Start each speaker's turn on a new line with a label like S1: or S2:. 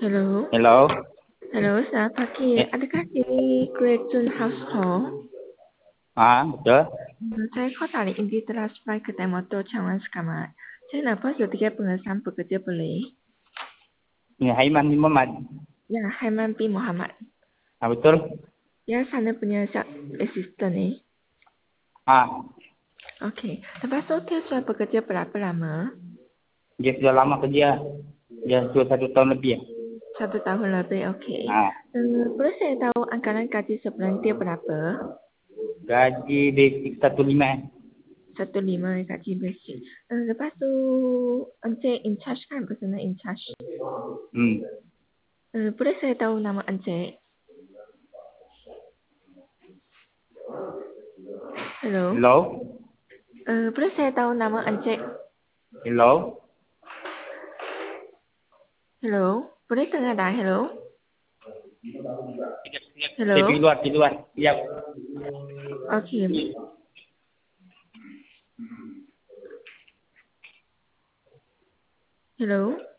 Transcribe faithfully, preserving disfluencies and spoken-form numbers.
S1: Hello.
S2: Hello.
S1: Hello, selamat pagi.
S2: Eh,
S1: Adakah ini Gretchen Household?
S2: ah, betul.
S1: Hmm, Saya kota di Indi Transpai Kedai Motor Cawan Sekamat. Saya nampak tiga pengesan pekerja boleh.
S2: Ini Haiman bin Muhammad.
S1: Ya, Haiman bin Muhammad.
S2: Ah, betul.
S1: Ya, sana punya assistant ni.
S2: Ah,
S1: Okey. Lepas tu, dia sudah bekerja berapa lama?
S2: dia sudah lama kerja. Dia sudah satu tahun lebih.
S1: Satu tahun lebih, okey.
S2: Ah,
S1: Uh, boleh saya tahu anggaran gaji sebulan dia berapa?
S2: gaji basic satu lima.
S1: Satu lima gaji basic. Uh, lepas tu, encik in charge kan? Personal in charge.
S2: Hmm.
S1: Uh, boleh saya tahu nama encik? Hello.
S2: Hello.
S1: Uh, boleh saya tahu nama encik?
S2: Hello.
S1: Hello. Boleh dengar tak? Hello. Hello.
S2: Saya pergi luar, pergi luar. Ya.
S1: Okey. Hello.